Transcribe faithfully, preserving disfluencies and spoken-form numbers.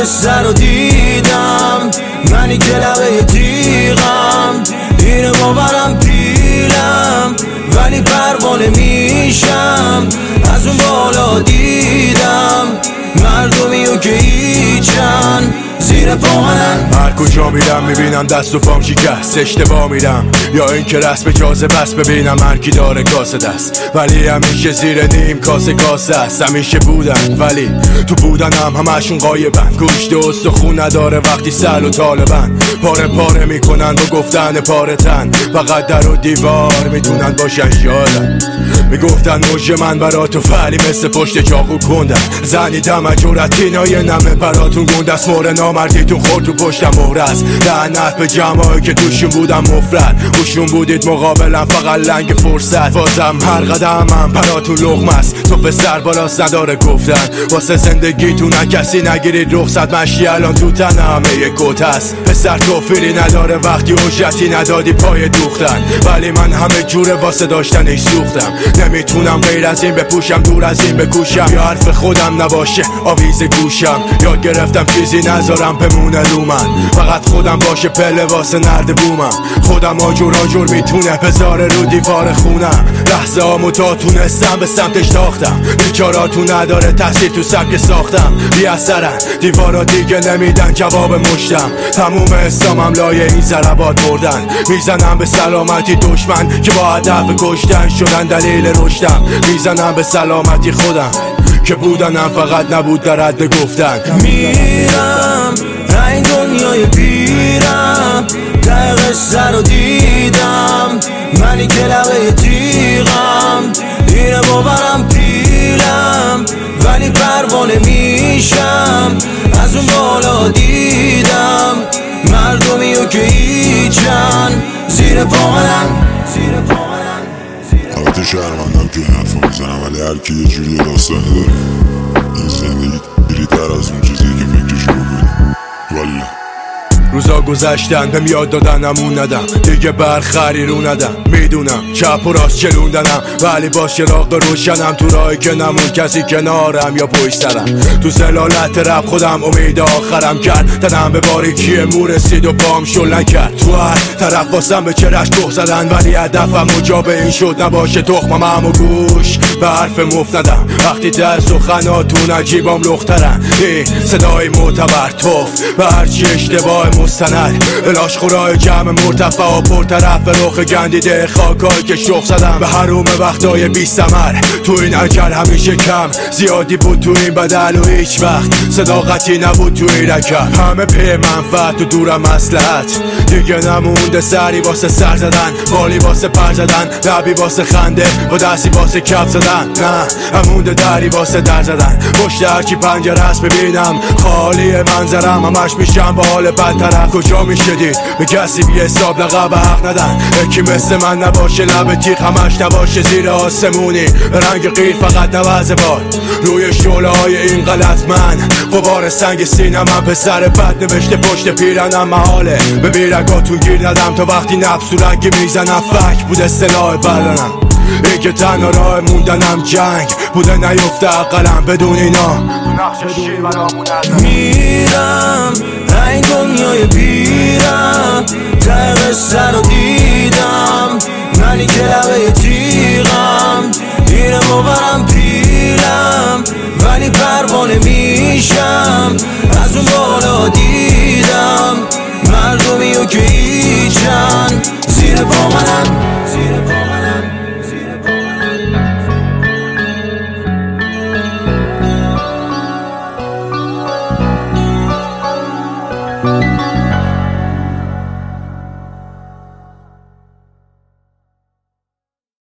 قصه رو دیدم، منی که لبه تیغم، اینو باورم پیلم ولی پروانه میشم. از اون بالا دیدم مردمیو که هیچن زیر پا منن. هر کجا میرم میبینم دست و پام شکست، اشتباه میرم یا اینکه رسم جازه بس ببینم هر کی داره کاسه دست، ولی همیشه زیر نیم کاسه کاسه است. همیشه بودن ولی تو بودنم همشون غایبن، گوشت و استخون نداره وقتی سل و طالبن، پاره پاره میکنن با گفتن پاره تن، فقط در و دیوار میتونن باشن یادن. میگفتن موج من براتو فعلی مثل پشت چاقو کندن، زنیدم اجورتینای نمه براتون گندست، مور نامردیتون خورد تو پشتم مهرست، لعنت به جمعایی که توشون بودم مفرد، خوشون بودید مقابلم فقط لنگ فرصت، بازم هر قدمم براتون لغم است، تو پسر بالاست نداره گفتن، واسه زندگیتون کسی نگیرید رخصت، مشی الان تو تن همه یک کت است، پسر توفیری نداره وقتی حجتی ندادی پای دوختن، ولی من همه جوره واسه داشتنش سوختم، نمیتونم غیر از این بپوشم دور از این بکوشم، یا حرف خودم نباشه آویز گوشم، یاد گرفتم چیزی نذارم بمونه رو من، فقط خودم باشه پله واسه نرد بومم، خودم آجور آجور میتونه بذاره رو دیوار خونم، لحظه آمو تا تونستم به سمتش تاختم، بیچاراتون نداره تاثیر تو سبک ساختم، بی اثرن دیوارا دیگه نمیدن جواب مشتم، تموم اسلامم لایه این ضربات مردن، میزنم به سلامتی دشمن که با هدف کشتن شدن دلیل رشدم، میزنم به سلامتی خودم که بودنم فقط نبود در حد گفتن. میرم این دنیای پیرم، ته قصه رو دیدم، منی که لبه تیغم، اینه باورم پیلم ولی پروانه میشم. از اون بالا دیدم مردمیو که هیچن زیر پا منن. البته شهرمندم که این حرفا میزنم، ولی هر کی یه جوری داستانی داره. این زندگی بیری‌تر از اون چیزیه که فکرش رو بودی. والا روزا گذشتن بهم یاد دادن امون ندم، دیگه برخری رو ندم، میدونم چپ و راست چلوندنم ولی با چراغ روشنم، تو راهی که نمون کسی کنارم یا پشت سرم، تو زلالت رب خودم امید آخرم کرد، تنم به باریکی مو رسید و پام شل نکرد، تو هر طرف واسم به چرش گوه زدن ولی هدفم مجاب این شد نباشه تخمم و گوش به حرف مفت ندم، وقتی در سخناتون عجیبام لخترن، این صدای معتبر توف به هرچی اشتباه مستند، الاش خورای جمع مرتفع و پرطرف به رخ گندیده خاکایی که شخ زدم، به حروم وقتای بی ثمر، تو این اجل همیشه کم زیادی بود تو این بدل و هیچ وقت صداقتی نبود تو این رکب، همه پی منفعت و دورم مصلحت، دیگه نمونده سری واسه سر زدن، بالی واسه پر زدن، لبی واسه خنده و دستی واسه کف زدن، نه همونده دری واسه در زدن، پشت هرچی پنجره هست ببینم خالی منظرم، همش میشم با حال بدتر، کجا میشدی به کسی بی حساب لقب حق ندن، یکی مثل من نباشه لب تیغ همش نباشه زیر آسمونی رنگ غیر فقط نوزه باد روی شعله های این غلط، من غبار سنگ سینم، من پسر بد نوشته پشت پیرنم، محاله به بیرگاتون گیر ندم تا وقتی نفس و رنگی میزنم، فک بود اصطلاح بلنم، این که تنها راه موندنم جنگ بوده نیفته عقلم بدون اینا میرم این دنیای پیرم، ته قصه رو دیدم، منی که لبه تیغم، اینه باورم پیلم ولی پروانه میشم. از اون بالا دیدم مردمیو که هیچم